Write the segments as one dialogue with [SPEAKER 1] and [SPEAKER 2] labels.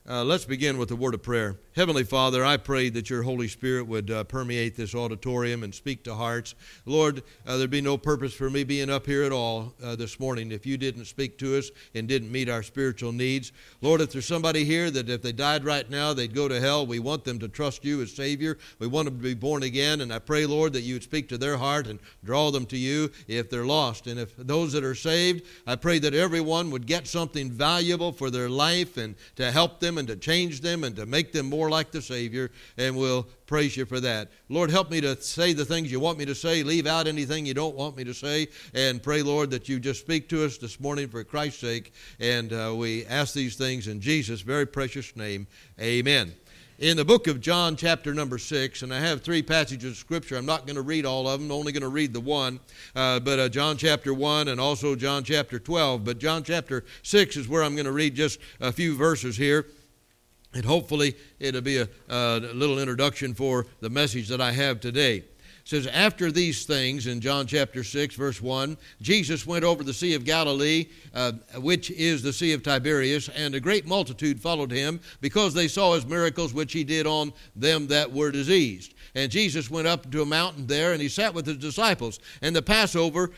[SPEAKER 1] Let's begin with a word of prayer. Heavenly Father, I pray that your Holy Spirit would permeate this auditorium and speak to hearts. Lord, there'd be no purpose for me being up here at all this morning if you didn't speak to us and didn't meet our spiritual needs. Lord, if there's somebody here that if they died right now, they'd go to hell, we want them to trust you as Savior. We want them to be born again, and I pray, Lord, that you would speak to their heart and draw them to you if they're lost. And if those that are saved, I pray that everyone would get something valuable for their life and to help them and to change them and to make them more like the Savior, and we'll praise you for that. Lord, help me to say the things you want me to say, leave out anything you don't want me to say, and pray, Lord, that you just speak to us this morning for Christ's sake, and we ask these things in Jesus' very precious name. Amen. In the book of John, chapter number 6, and I have three passages of Scripture. I'm not going to read all of them, only going to read the one, but John chapter 1 and also John chapter 12. But John chapter 6 is where I'm going to read just a few verses here, and hopefully it'll be a little introduction for the message that I have today. It says, after these things, in John chapter 6, verse 1, Jesus went over the Sea of Galilee, which is the Sea of Tiberias, and a great multitude followed him, because they saw his miracles which he did on them that were diseased. And Jesus went up to a mountain there, and he sat with his disciples. And the Passover,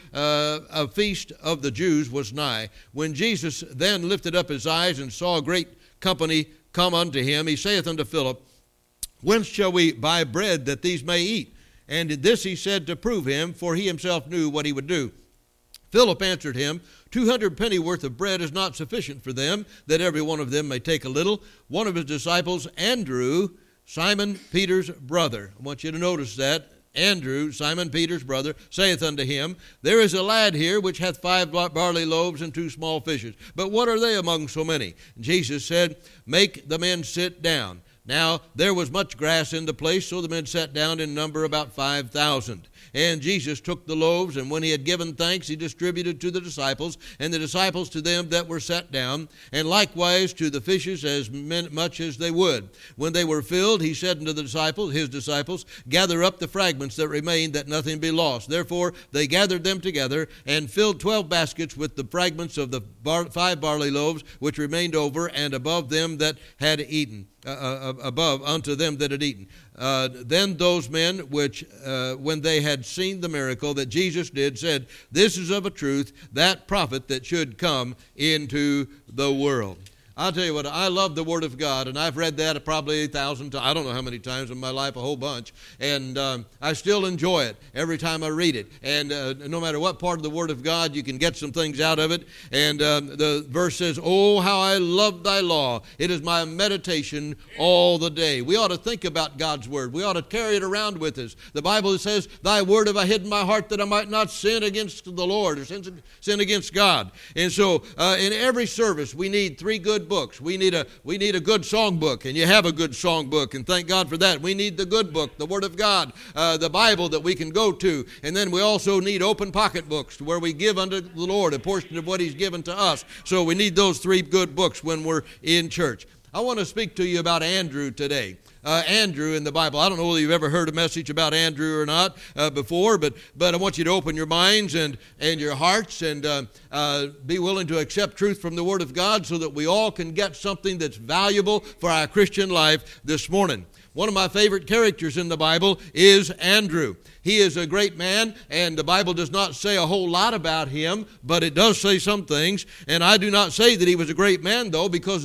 [SPEAKER 1] a feast of the Jews, was nigh. When Jesus then lifted up his eyes and saw a great company come unto him, he saith unto Philip, whence shall we buy bread that these may eat? And this he said to prove him, for he himself knew what he would do. Philip answered him, 200 pennyworth of bread is not sufficient for them, that every one of them may take a little. One of his disciples, Andrew, Simon Peter's brother. I want you to notice that. Andrew, Simon Peter's brother, saith unto him, there is a lad here which hath 5 barley loaves and 2 small fishes. But what are they among so many? And Jesus said, make the men sit down. Now there was much grass in the place, so the men sat down in number about 5,000. And Jesus took the loaves, and when he had given thanks, he distributed to the disciples, and the disciples to them that were sat down, and likewise to the fishes as much as they would. When they were filled, he said unto his disciples, gather up the fragments that remain, that nothing be lost. Therefore they gathered them together, and filled 12 baskets with the fragments of the 5 barley loaves, which remained over, and above them that had eaten. Above unto them that had eaten. Then those men which, when they had seen the miracle that Jesus did, said, this is of a truth that prophet that should come into the world. I'll tell you what, I love the Word of God, and I've read that probably 1,000 times. I don't know how many times in my life, a whole bunch. And I still enjoy it every time I read it. And no matter what part of the Word of God, you can get some things out of it. And the verse says, oh, how I love thy law. It is my meditation all the day. We ought to think about God's Word. We ought to carry it around with us. The Bible says, thy word have I hid in my heart that I might not sin against the Lord or sin against God. And so in every service, we need 3 good books. We need a good song book, and you have a good song book, and thank God for that. We need the good book, the Word of God, the Bible that we can go to, and then we also need open pocket books where we give unto the Lord a portion of what He's given to us. So we need those 3 good books when we're in church. I want to speak to you about Andrew today. Andrew in the Bible. I don't know whether you've ever heard a message about Andrew or not before, but I want you to open your minds and your hearts and be willing to accept truth from the Word of God so that we all can get something that's valuable for our Christian life this morning. One of my favorite characters in the Bible is Andrew. He is a great man, and the Bible does not say a whole lot about him, but it does say some things. And I do not say that he was a great man, though, because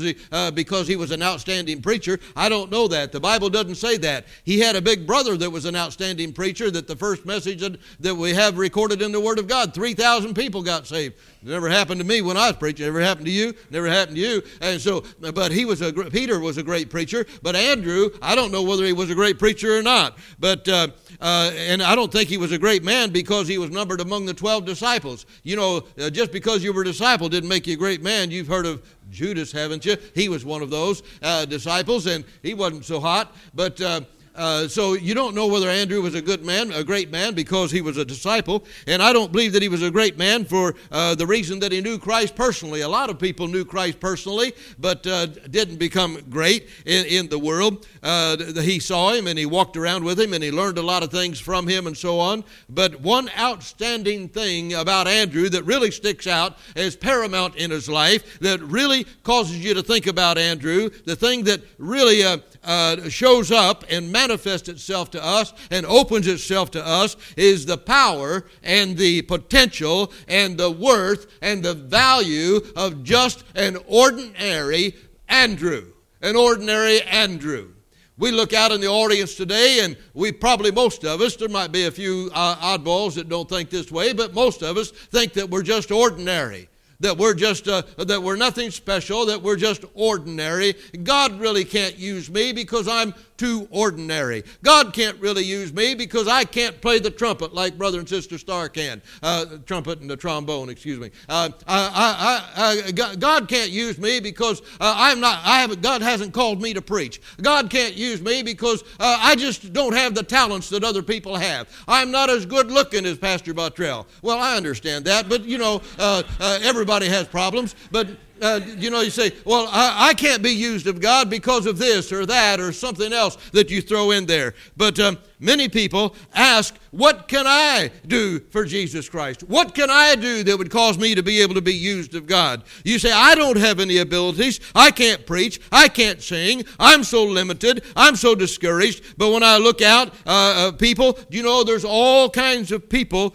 [SPEAKER 1] he was an outstanding preacher. I don't know that. The Bible doesn't say that. He had a big brother that was an outstanding preacher, that the first message that we have recorded in the Word of God, 3,000 people got saved. It never happened to me when I was preaching. It never happened to you. Never happened to you. And so, but Peter was a great preacher. But Andrew, I don't know whether he was a great preacher or not. But and I don't think he was a great man because he was numbered among the 12 disciples. You know, just because you were a disciple didn't make you a great man. You've heard of Judas, haven't you? He was one of those disciples, and he wasn't so hot. But So you don't know whether Andrew was a good man, a great man, because he was a disciple. And I don't believe that he was a great man for the reason that he knew Christ personally. A lot of people knew Christ personally, but didn't become great in the world. He saw him and he walked around with him and he learned a lot of things from him and so on. But one outstanding thing about Andrew that really sticks out as paramount in his life, that really causes you to think about Andrew, the thing that really shows up and manifests itself to us and opens itself to us, is the power and the potential and the worth and the value of just an ordinary Andrew. An ordinary Andrew. We look out in the audience today, and most of us, there might be a few oddballs that don't think this way, but most of us think that we're just ordinary. That we're nothing special, that we're just ordinary. God really can't use me because I'm too ordinary. God can't really use me because I can't play the trumpet like Brother and Sister Starr can. Trumpet and the trombone, excuse me. God can't use me because God hasn't called me to preach. God can't use me because I just don't have the talents that other people have. I'm not as good looking as Pastor Bottrell. Well, I understand that, but everybody has problems. But you say, well, I can't be used of God because of this or that or something else that you throw in there. But many people ask, what can I do for Jesus Christ? What can I do that would cause me to be able to be used of God? You say, I don't have any abilities. I can't preach. I can't sing. I'm so limited. I'm so discouraged. But when I look out, people, there's all kinds of people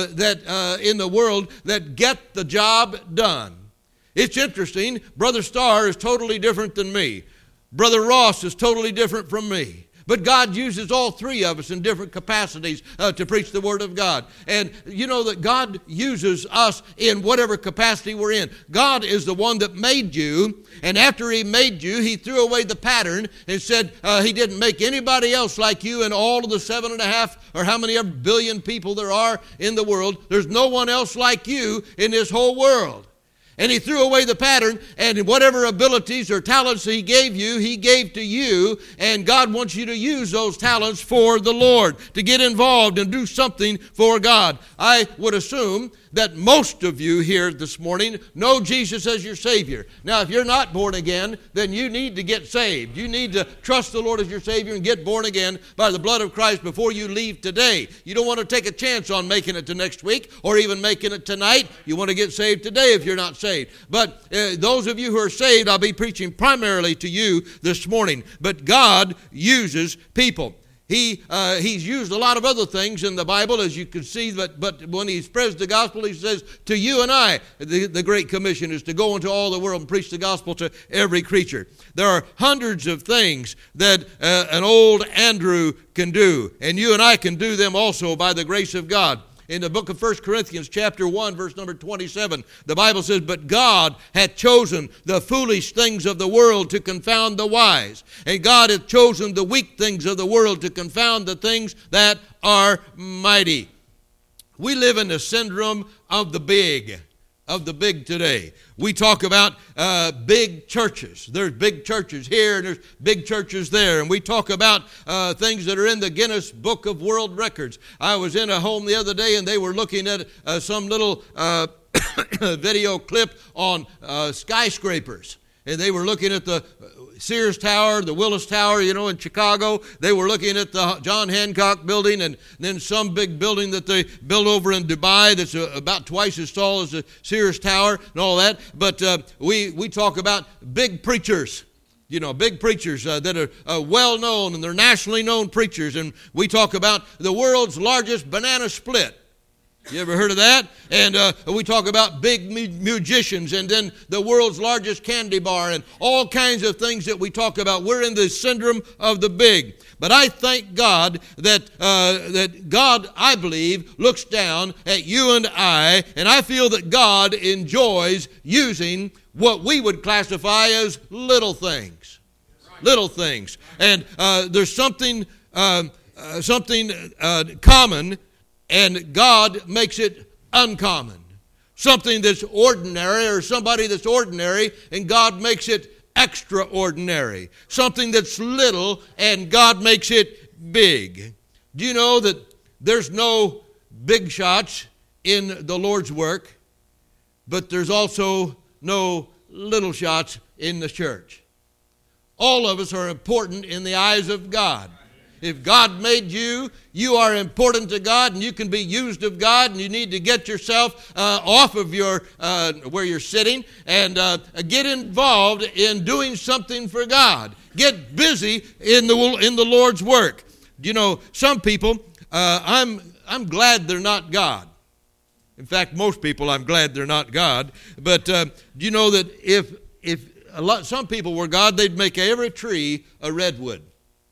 [SPEAKER 1] that in the world that get the job done. It's interesting. Brother Starr is totally different than me. Brother Ross is totally different from me. But God uses all three of us in different capacities to preach the Word of God. And you know that God uses us in whatever capacity we're in. God is the one that made you. And after He made you, He threw away the pattern and said He didn't make anybody else like you in all of the 7.5 or how many billion people there are in the world. There's no one else like you in this whole world. And He threw away the pattern, and whatever abilities or talents He gave you, He gave to you. And God wants you to use those talents for the Lord, to get involved and do something for God. I would assume that most of you here this morning know Jesus as your Savior. Now, if you're not born again, then you need to get saved. You need to trust the Lord as your Savior and get born again by the blood of Christ before you leave today. You don't want to take a chance on making it to next week or even making it tonight. You want to get saved today if you're not saved. But those of you who are saved, I'll be preaching primarily to you this morning. But God uses people. He's used a lot of other things in the Bible, as you can see, but when He spreads the gospel, He says, to you and I, the Great Commission is to go into all the world and preach the gospel to every creature. There are hundreds of things that an old Andrew can do, and you and I can do them also by the grace of God. In the book of 1 Corinthians chapter 1, verse number 27, the Bible says, but God hath chosen the foolish things of the world to confound the wise. And God hath chosen the weak things of the world to confound the things that are mighty. We live in the syndrome of the big today. We talk about big churches. There's big churches here and there's big churches there. And we talk about things that are in the Guinness Book of World Records. I was in a home the other day and they were looking at some little video clip on skyscrapers. And they were looking at the Sears Tower, the Willis Tower, in Chicago. They were looking at the John Hancock building and then some big building that they built over in Dubai that's about twice as tall as the Sears Tower and all that. But we talk about big preachers. Big preachers that are well-known, and they're nationally known preachers. And we talk about the world's largest banana split. You ever heard of that? And we talk about big musicians and then the world's largest candy bar and all kinds of things that we talk about. We're in the syndrome of the big. But I thank God that God, I believe, looks down at you and I feel that God enjoys using what we would classify as little things. Little things. And there's something common, and God makes it uncommon. Something that's ordinary or somebody that's ordinary, and God makes it extraordinary. Something that's little, and God makes it big. Do you know that there's no big shots in the Lord's work, but there's also no little shots in the church? All of us are important in the eyes of God. If God made you, you are important to God, and you can be used of God, and you need to get yourself off of your where you're sitting and get involved in doing something for God. Get busy in the Lord's work. You know, some people, I'm glad they're not God. In fact, most people, I'm glad they're not God. But do you know that if some people were God, they'd make every tree a redwood.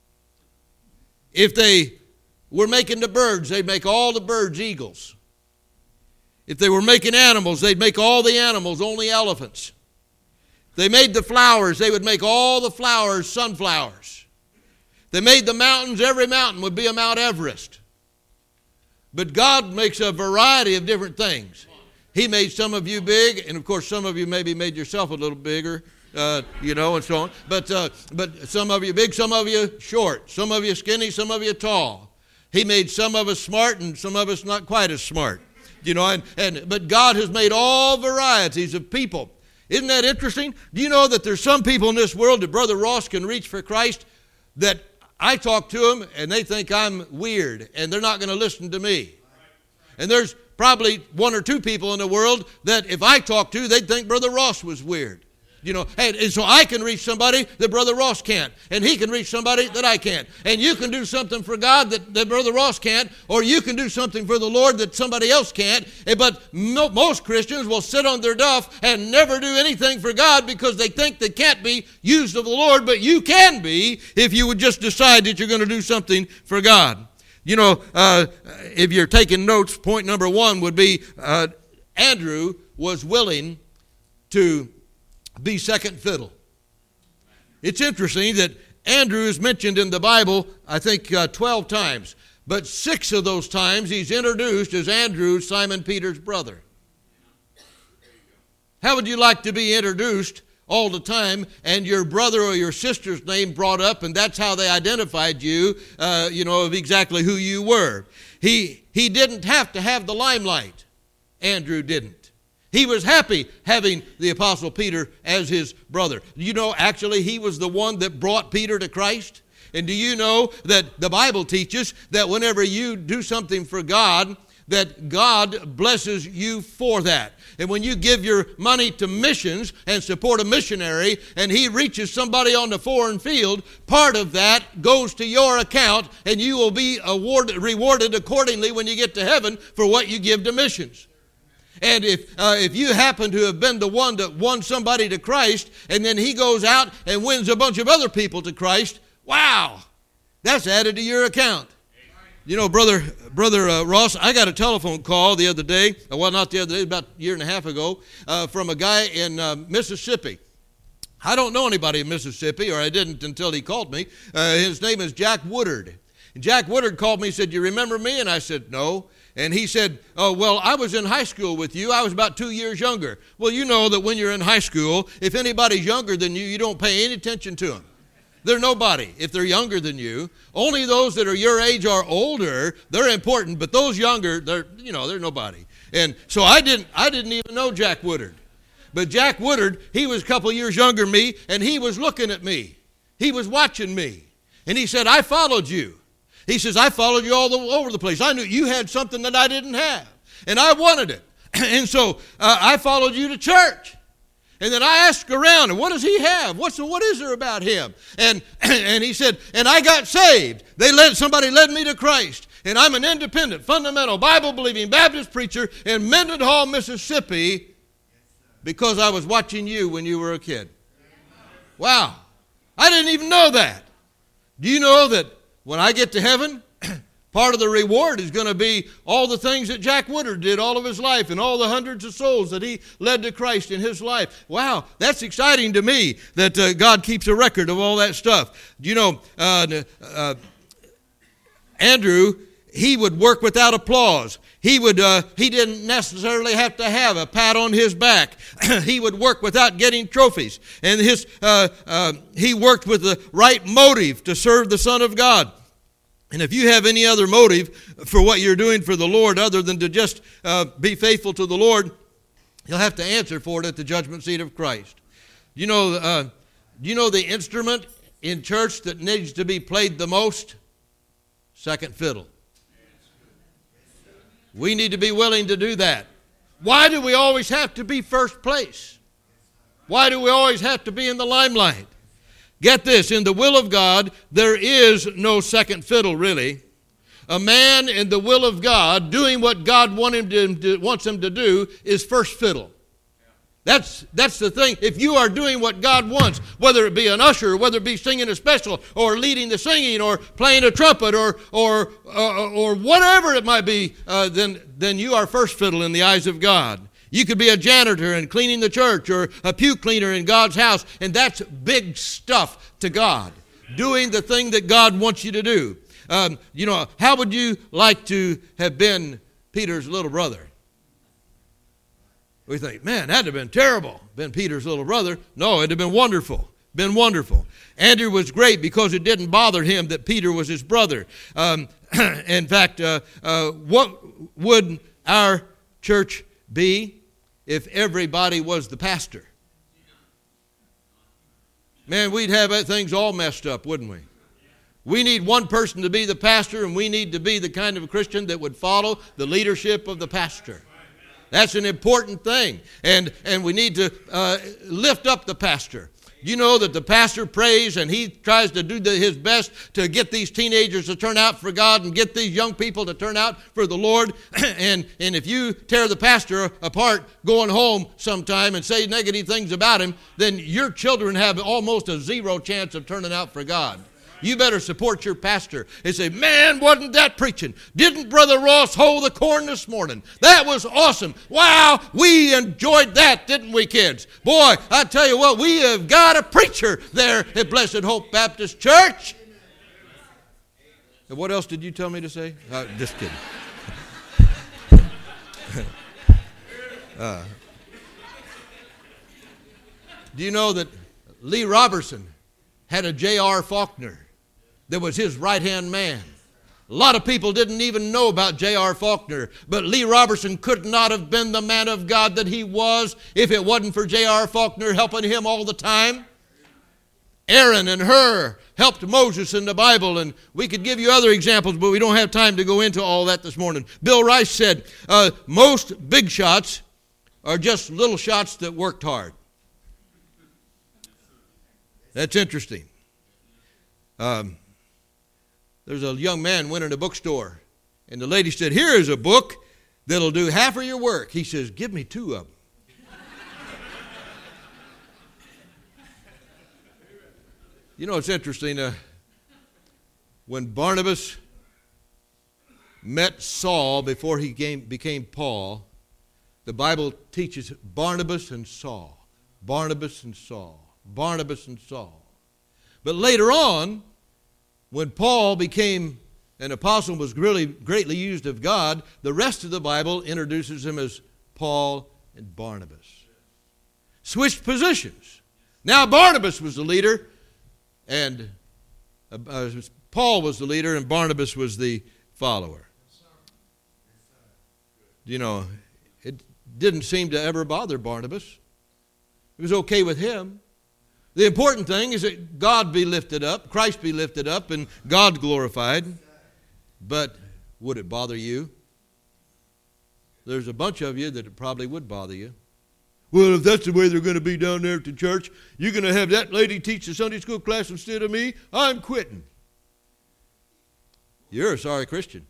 [SPEAKER 1] If they were making the birds, they'd make all the birds eagles. If they were making animals, they'd make all the animals only elephants. If they made the flowers, they would make all the flowers sunflowers. If they made the mountains, every mountain would be a Mount Everest. But God makes a variety of different things. He made some of you big, and of course some of you maybe made yourself a little bigger. And so on. But some of you big, some of you short, some of you skinny, some of you tall. He made some of us smart and some of us not quite as smart. But God has made all varieties of people. Isn't that interesting? Do you know that there's some people in this world that Brother Ross can reach for Christ that I talk to them and they think I'm weird and they're not going to listen to me? And there's probably one or two people in the world that if I talk to, they'd think Brother Ross was weird. And so I can reach somebody that Brother Ross can't, and he can reach somebody that I can't. And you can do something for God that Brother Ross can't, or you can do something for the Lord that somebody else can't. But most Christians will sit on their duff and never do anything for God because they think they can't be used of the Lord, but you can be if you would just decide that you're going to do something for God. If you're taking notes, point number one would be Andrew was willing to be second fiddle. It's interesting that Andrew is mentioned in the Bible, I think 12 times. But 6 of those times he's introduced as Andrew, Simon Peter's brother. How would you like to be introduced all the time and your brother or your sister's name brought up and that's how they identified you, of exactly who you were? He didn't have to have the limelight. Andrew didn't. He was happy having the Apostle Peter as his brother. Actually, he was the one that brought Peter to Christ. And do you know that the Bible teaches that whenever you do something for God, that God blesses you for that. And when you give your money to missions and support a missionary and he reaches somebody on the foreign field, part of that goes to your account and you will be rewarded accordingly when you get to heaven for what you give to missions. And if you happen to have been the one that won somebody to Christ, and then he goes out and wins a bunch of other people to Christ, wow, that's added to your account. Brother Ross, I got a telephone call the other day, well, not the other day, about a year and a half ago, from a guy in Mississippi. I don't know anybody in Mississippi, or I didn't until he called me. His name is Jack Woodard. And Jack Woodard called me and said, "You remember me?" And I said, "No." And he said, "Oh, well, I was in high school with you. I was about 2 years younger." Well, you know that when you're in high school, if anybody's younger than you, you don't pay any attention to them. They're nobody if they're younger than you. Only those that are your age or older, they're important. But those younger, they're nobody. And so I didn't even know Jack Woodard. But Jack Woodard, he was a couple years younger than me, and he was looking at me. He was watching me. And he said, "I followed you." He says, "I followed you all over the place. I knew you had something that I didn't have, and I wanted it. And so I followed you to church. And then I asked around, and what does he have? What is there about him?" And he said, "And I got saved. Somebody led me to Christ. And I'm an independent, fundamental, Bible-believing Baptist preacher in Mendenhall, Mississippi, because I was watching you when you were a kid." Wow. I didn't even know that. Do you know that when I get to heaven, part of the reward is going to be all the things that Jack Woodard did all of his life and all the hundreds of souls that he led to Christ in his life. Wow, that's exciting to me that God keeps a record of all that stuff. You know, Andrew, he would work without applause. He didn't necessarily have to have a pat on his back. He would work without getting trophies. And he worked with the right motive to serve the Son of God. And if you have any other motive for what you're doing for the Lord other than to just be faithful to the Lord, you'll have to answer for it at the judgment seat of Christ. Do you know the instrument in church that needs to be played the most? Second fiddle. We need to be willing to do that. Why do we always have to be first place? Why do we always have to be in the limelight? Get this, in the will of God, there is no second fiddle, really. A man in the will of God, doing what God wants him to do, is first fiddle. That's the thing. If you are doing what God wants, whether it be an usher, whether it be singing a special, or leading the singing, or playing a trumpet, or whatever it might be, then you are first fiddle in the eyes of God. You could be a janitor and cleaning the church, or a pew cleaner in God's house, and that's big stuff to God. Doing the thing that God wants you to do. How would you like to have been Peter's little brother? We think, man, that'd have been terrible, been Peter's little brother. No, it'd have been wonderful. Been wonderful. Andrew was great because it didn't bother him that Peter was his brother. In fact, what would our church be if everybody was the pastor? Man, we'd have things all messed up, wouldn't we? We need one person to be the pastor, and we need to be the kind of a Christian that would follow the leadership of the pastor. That's an important thing. And we need to lift up the pastor. You know that the pastor prays and he tries to do his best to get these teenagers to turn out for God and get these young people to turn out for the Lord. And if you tear the pastor apart going home sometime and say negative things about him, then your children have almost a zero chance of turning out for God. You better support your pastor and say, man, wasn't that preaching? Didn't Brother Ross hoe the corn this morning? That was awesome. Wow, we enjoyed that, didn't we, kids? Boy, I tell you what, we have got a preacher there at Blessed Hope Baptist Church. And what else did you tell me to say? Just kidding. Do you know that Lee Robertson had a J.R. Faulkner that was his right-hand man? A lot of people didn't even know about J.R. Faulkner, but Lee Robertson could not have been the man of God that he was if it wasn't for J.R. Faulkner helping him all the time. Aaron and Hur helped Moses in the Bible, and we could give you other examples, but we don't have time to go into all that this morning. Bill Rice said, most big shots are just little shots that worked hard. That's interesting. There's a young man went in a bookstore, and the lady said, here is a book that'll do half of your work. He says, give me 2 of them. You know, it's interesting. When Barnabas met Saul before he became Paul, the Bible teaches Barnabas and Saul, Barnabas and Saul, Barnabas and Saul. But later on, when Paul became an apostle and was really greatly used of God, the rest of the Bible introduces him as Paul and Barnabas. Switched positions. Now Barnabas was the leader, and Paul was the leader, and Barnabas was the follower. You know, it didn't seem to ever bother Barnabas. It was okay with him. The important thing is that God be lifted up, Christ be lifted up, and God glorified. But would it bother you? There's a bunch of you that it probably would bother you. Well, if that's the way they're going to be down there at the church, you're going to have that lady teach the Sunday school class instead of me, I'm quitting. You're a sorry Christian.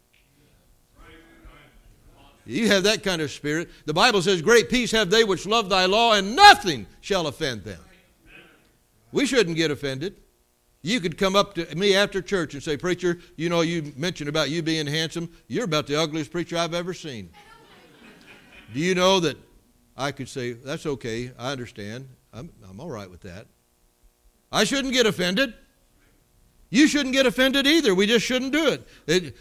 [SPEAKER 1] You have that kind of spirit. The Bible says, great peace have they which love thy law, and nothing shall offend them. We shouldn't get offended. You could come up to me after church and say, preacher, you know, you mentioned about you being handsome. You're about the ugliest preacher I've ever seen. Do you know that I could say, that's okay, I understand. I'm all right with that. I shouldn't get offended. You shouldn't get offended either. We just shouldn't do it.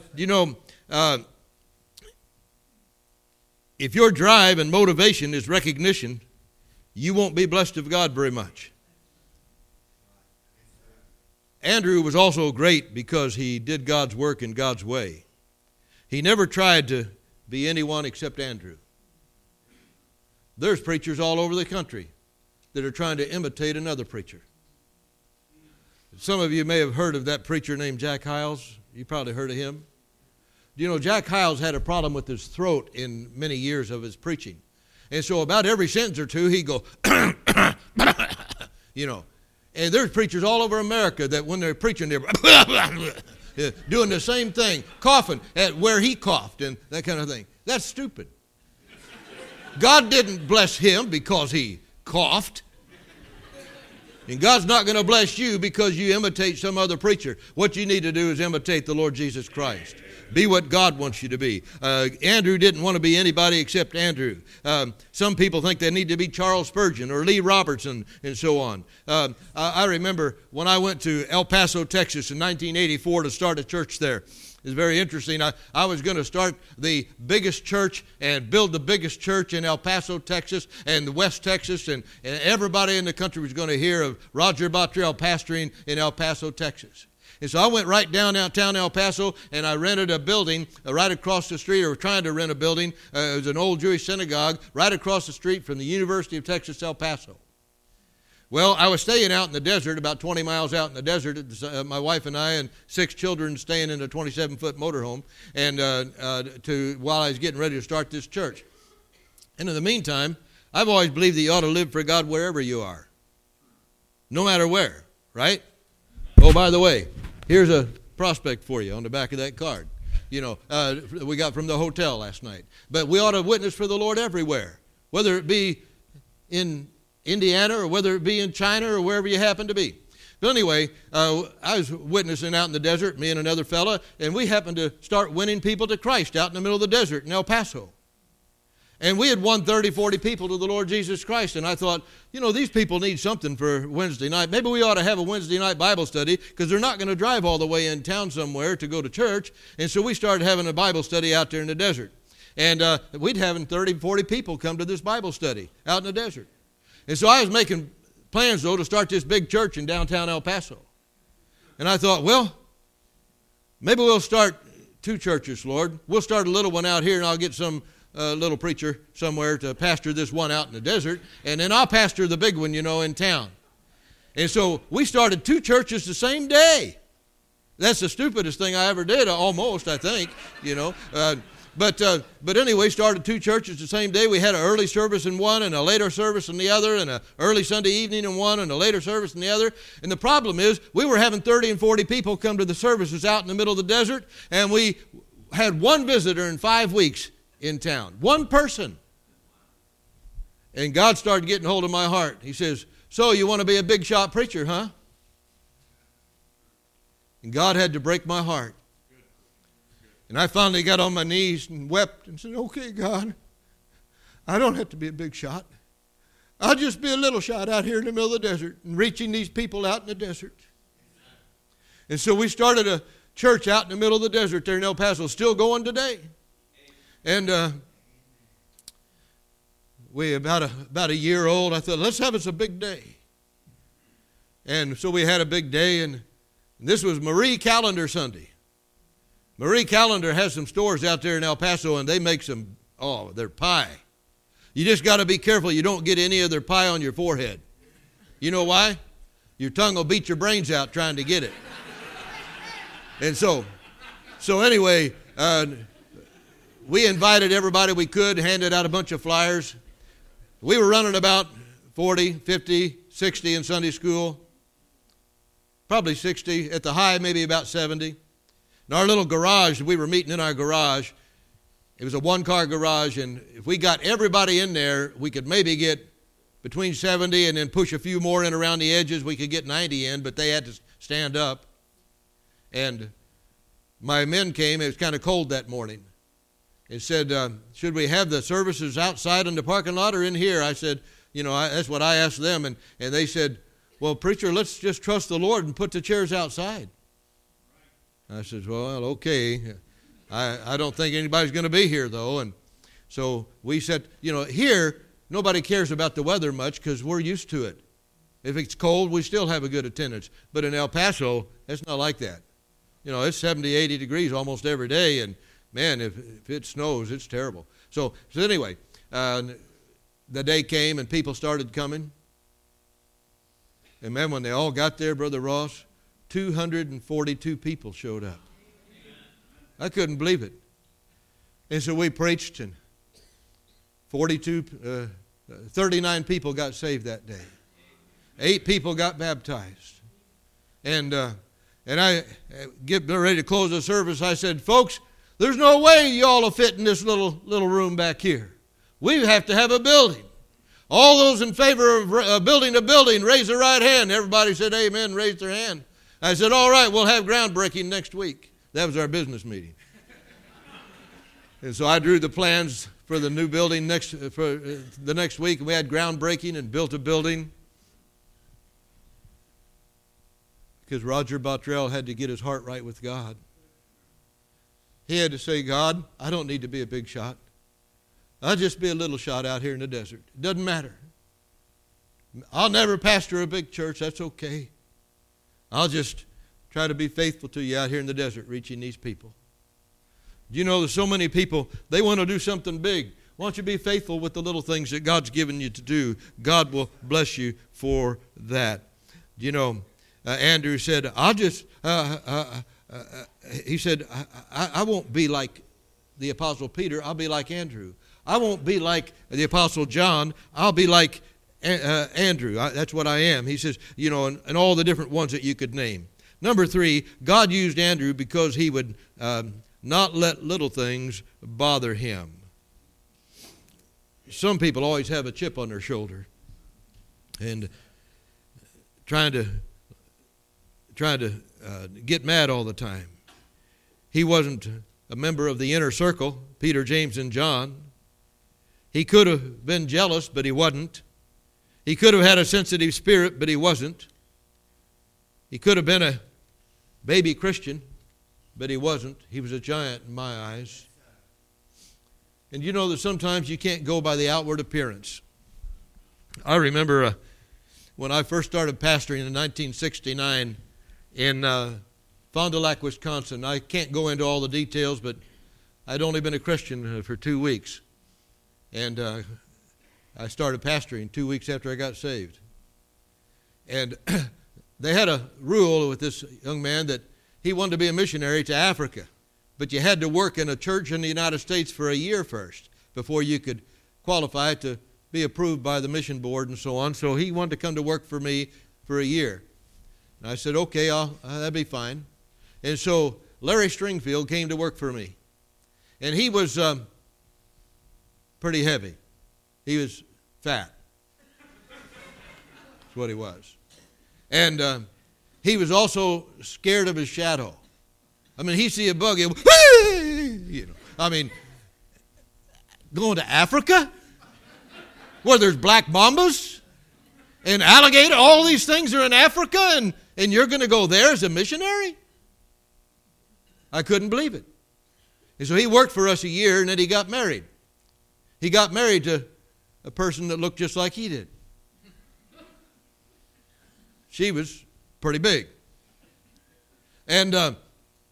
[SPEAKER 1] If your drive and motivation is recognition, you won't be blessed of God very much. Andrew was also great because he did God's work in God's way. He never tried to be anyone except Andrew. There's preachers all over the country that are trying to imitate another preacher. Some of you may have heard of that preacher named Jack Hyles. You probably heard of him. You know, Jack Hyles had a problem with his throat in many years of his preaching. And so about every sentence or two, he'd go, you know. And there's preachers all over America that when they're preaching, they're doing the same thing, coughing at where he coughed and that kind of thing. That's stupid. God didn't bless him because he coughed. And God's not going to bless you because you imitate some other preacher. What you need to do is imitate the Lord Jesus Christ. Be what God wants you to be. Andrew didn't want to be anybody except Andrew. Some people think they need to be Charles Spurgeon or Lee Robertson and so on. I remember when I went to El Paso, Texas in 1984 to start a church there. It's very interesting. I was going to start the biggest church and build the biggest church in El Paso, Texas, and West Texas, and everybody in the country was going to hear of Roger Bottrell pastoring in El Paso, Texas. And so I went right downtown El Paso, and I rented a building right across the street, or trying to rent a building. It was an old Jewish synagogue right across the street from the University of Texas, El Paso. Well, I was staying out in the desert, about 20 miles out in the desert. My wife and I and 6 children staying in a 27-foot motorhome, and while I was getting ready to start this church. And in the meantime, I've always believed that you ought to live for God wherever you are, no matter where, right? Oh, by the way, here's a prospect for you on the back of that card. You know, we got from the hotel last night. But we ought to witness for the Lord everywhere, whether it be in Indiana or whether it be in China or wherever you happen to be. But anyway, I was witnessing out in the desert, me and another fella, and we happened to start winning people to Christ out in the middle of the desert in El Paso. And we had won 30, 40 people to the Lord Jesus Christ. And I thought, you know, these people need something for Wednesday night. Maybe we ought to have a Wednesday night Bible study because they're not going to drive all the way in town somewhere to go to church. And so we started having a Bible study out there in the desert. And we'd having 30, 40 people come to this Bible study out in the desert. And so I was making plans, though, to start this big church in downtown El Paso. And I thought, well, maybe we'll start 2 churches, Lord. We'll start a little one out here, and I'll get some little preacher somewhere to pastor this one out in the desert. And then I'll pastor the big one, you know, in town. And so we started 2 churches the same day. That's the stupidest thing I ever did, almost, I think, you know. But anyway, started 2 churches the same day. We had an early service in one and a later service in the other, and an early Sunday evening in one and a later service in the other. And the problem is we were having 30 and 40 people come to the services out in the middle of the desert, and we had 1 visitor in 5 weeks in town. 1 person. And God started getting hold of my heart. He says, so you want to be a big shot preacher, huh? And God had to break my heart. And I finally got on my knees and wept and said, okay, God, I don't have to be a big shot. I'll just be a little shot out here in the middle of the desert and reaching these people out in the desert. And so we started a church out in the middle of the desert there in El Paso, still going today. And we about a year old, I thought, let's have us a big day. And so we had a big day, and this was Marie Callender Sunday. Marie Callender has some stores out there in El Paso, and they make some, their pie. You just got to be careful you don't get any of their pie on your forehead. You know why? Your tongue will beat your brains out trying to get it. And so anyway, we invited everybody we could, handed out a bunch of flyers. We were running about 40, 50, 60 in Sunday school. Probably 60. At the high, maybe about 70. In our little garage, we were meeting in our garage. It was a 1-car garage, and if we got everybody in there, we could maybe get between 70 and then push a few more in around the edges. We could get 90 in, but they had to stand up. And my men came. It was kind of cold that morning. And said, should we have the services outside in the parking lot or in here? I said, you know, that's what I asked them. And they said, well, preacher, let's just trust the Lord and put the chairs outside. I said, well, okay. I don't think anybody's going to be here, though. And so we said, you know, here, nobody cares about the weather much because we're used to it. If it's cold, we still have a good attendance. But in El Paso, it's not like that. You know, it's 70, 80 degrees almost every day, and man, if it snows, it's terrible. So anyway, the day came and people started coming. And man, when they all got there, Brother Ross, 242 people showed up. I couldn't believe it. And so we preached, and 39 people got saved that day. 8 people got baptized. And I get ready to close the service. I said, folks, there's no way you all will fit in this little room back here. We have to have a building. All those in favor of building a building, raise their right hand. Everybody said amen, raised their hand. I said, all right, we'll have groundbreaking next week. That was our business meeting. And so I drew the plans for the new building for the next week. And we had groundbreaking and built a building. Because Roger Bottrell had to get his heart right with God. He had to say, God, I don't need to be a big shot. I'll just be a little shot out here in the desert. It doesn't matter. I'll never pastor a big church. That's okay. I'll just try to be faithful to you out here in the desert, reaching these people. Do you know there's so many people, they want to do something big. Why don't you be faithful with the little things that God's given you to do? God will bless you for that. You know, Andrew said, he said, I won't be like the Apostle Peter. I'll be like Andrew. I won't be like the Apostle John. I'll be like Andrew. That's what I am. He says, you know, and all the different ones that you could name. Number 3, God used Andrew because he would not let little things bother him. Some people always have a chip on their shoulder and trying to get mad all the time. He wasn't a member of the inner circle, Peter, James, and John. He could have been jealous, but he wasn't. He could have had a sensitive spirit, but he wasn't. He could have been a baby Christian, but he wasn't. He was a giant in my eyes. And you know that sometimes you can't go by the outward appearance. I remember when I first started pastoring in 1969 in Fond du Lac, Wisconsin. I can't go into all the details, but I'd only been a Christian for 2 weeks. And I started pastoring 2 weeks after I got saved. And they had a rule with this young man that he wanted to be a missionary to Africa. But you had to work in a church in the United States for a year first before you could qualify to be approved by the mission board and so on. So he wanted to come to work for me for a year. And I said, okay, that'd be fine. And so Larry Stringfield came to work for me. And he was pretty heavy. He was fat. That's what he was. And he was also scared of his shadow. I mean, he'd see a bug, you know. I mean, going to Africa where there's black mambas and alligator, all these things are in Africa, and you're going to go there as a missionary? I couldn't believe it. And so he worked for us a year, and then he got married. He got married to a person that looked just like he did. She was pretty big. And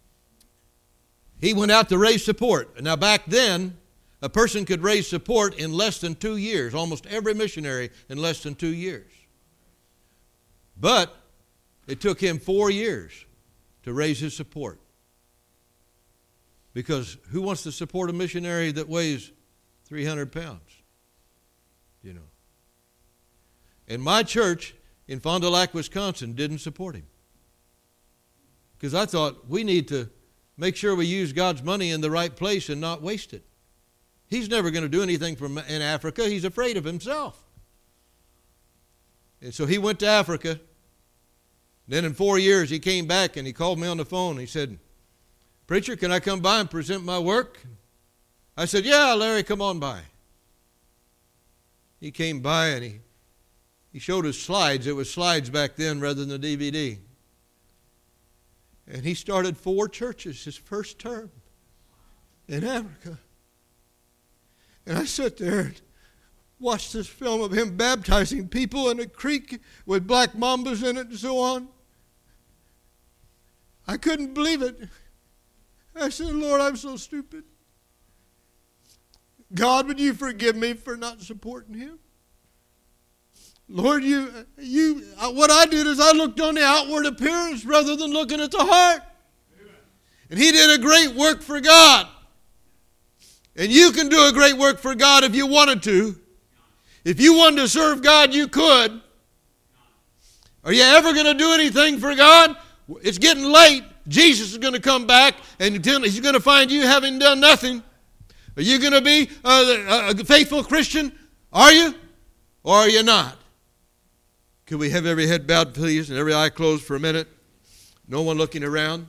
[SPEAKER 1] he went out to raise support. Now back then, a person could raise support in less than 2 years. Almost every missionary in less than 2 years. But it took him 4 years to raise his support. Because who wants to support a missionary that weighs 300 pounds? You know. And my church in Fond du Lac, Wisconsin didn't support him. Because I thought we need to make sure we use God's money in the right place and not waste it. He's never going to do anything in Africa. He's afraid of himself. And so he went to Africa. Then in 4 years he came back and he called me on the phone. He said, "Preacher, can I come by and present my work?" I said, "Yeah, Larry, come on by." He came by and he showed us slides. It was slides back then rather than a DVD. And he started 4 churches his first term in Africa. And I sat there, and watched this film of him baptizing people in a creek with black mambas in it and so on. I couldn't believe it. I said, Lord, I'm so stupid. God, would you forgive me for not supporting him? Lord, what I did is I looked on the outward appearance rather than looking at the heart. Amen. And he did a great work for God. And you can do a great work for God if you wanted to. If you wanted to serve God, you could. Are you ever going to do anything for God? It's getting late. Jesus is going to come back and he's going to find you having done nothing. Are you going to be a faithful Christian? Are you? Or are you not? Could we have every head bowed, please, and every eye closed for a minute? No one looking around?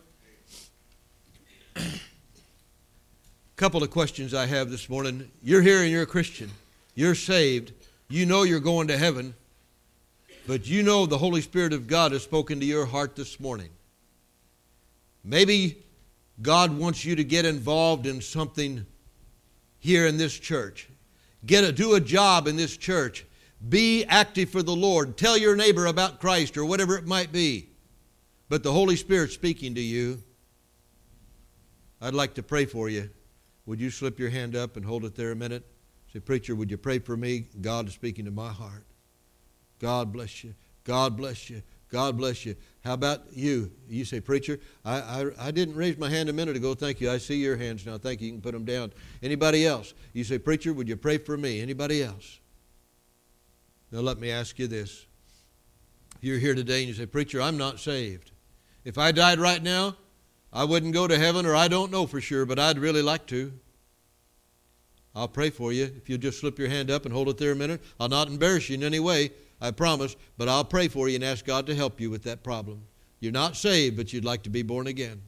[SPEAKER 1] A couple of questions I have this morning. You're here and you're a Christian. You're saved. You know you're going to heaven. But you know the Holy Spirit of God has spoken to your heart this morning. Maybe God wants you to get involved in something here in this church. Do a job in this church. Be active for the Lord. Tell your neighbor about Christ or whatever it might be. But the Holy Spirit's speaking to you. I'd like to pray for you. Would you slip your hand up and hold it there a minute? Say, preacher, would you pray for me? God is speaking to my heart. God bless you. God bless you. God bless you. How about you? You say, preacher, I didn't raise my hand a minute ago. Thank you. I see your hands now. Thank you. You can put them down. Anybody else? You say, preacher, would you pray for me? Anybody else? Now let me ask you this. You're here today and you say, preacher, I'm not saved. If I died right now, I wouldn't go to heaven, or I don't know for sure, but I'd really like to. I'll pray for you. If you'll just slip your hand up and hold it there a minute. I'll not embarrass you in any way, I promise, but I'll pray for you and ask God to help you with that problem. You're not saved, but you'd like to be born again.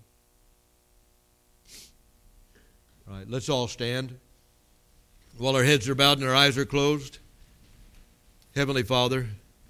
[SPEAKER 1] All right, let's all stand. While our heads are bowed and our eyes are closed. Heavenly Father,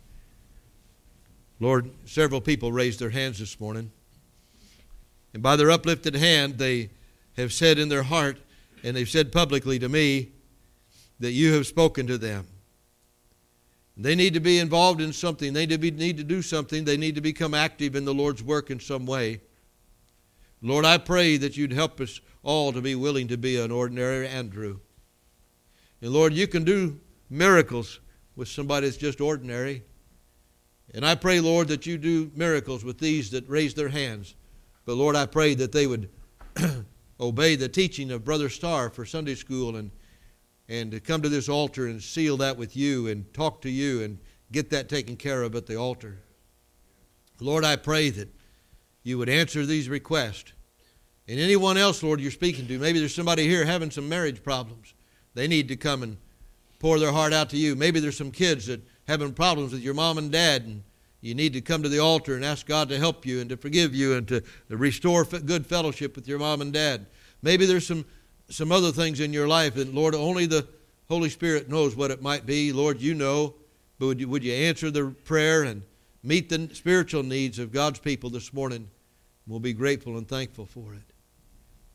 [SPEAKER 1] Lord, several people raised their hands this morning. And by their uplifted hand, they have said in their heart, and they've said publicly to me, that you have spoken to them. They need to be involved in something. They need to do something. They need to become active in the Lord's work in some way. Lord, I pray that you'd help us all to be willing to be an ordinary Andrew. And Lord, you can do miracles with somebody that's just ordinary. And I pray, Lord, that you do miracles with these that raise their hands. But Lord, I pray that they would obey the teaching of Brother Starr for Sunday school and to come to this altar and seal that with you and talk to you and get that taken care of at the altar. Lord, I pray that you would answer these requests. And anyone else, Lord, you're speaking to, maybe there's somebody here having some marriage problems. They need to come and pour their heart out to you. Maybe there's some kids that having problems with your mom and dad, and you need to come to the altar and ask God to help you and to forgive you and to restore good fellowship with your mom and dad. Maybe there's some other things in your life, and Lord, only the Holy Spirit knows what it might be. Lord, you know, but would you answer the prayer and meet the spiritual needs of God's people this morning? We'll be grateful and thankful for it.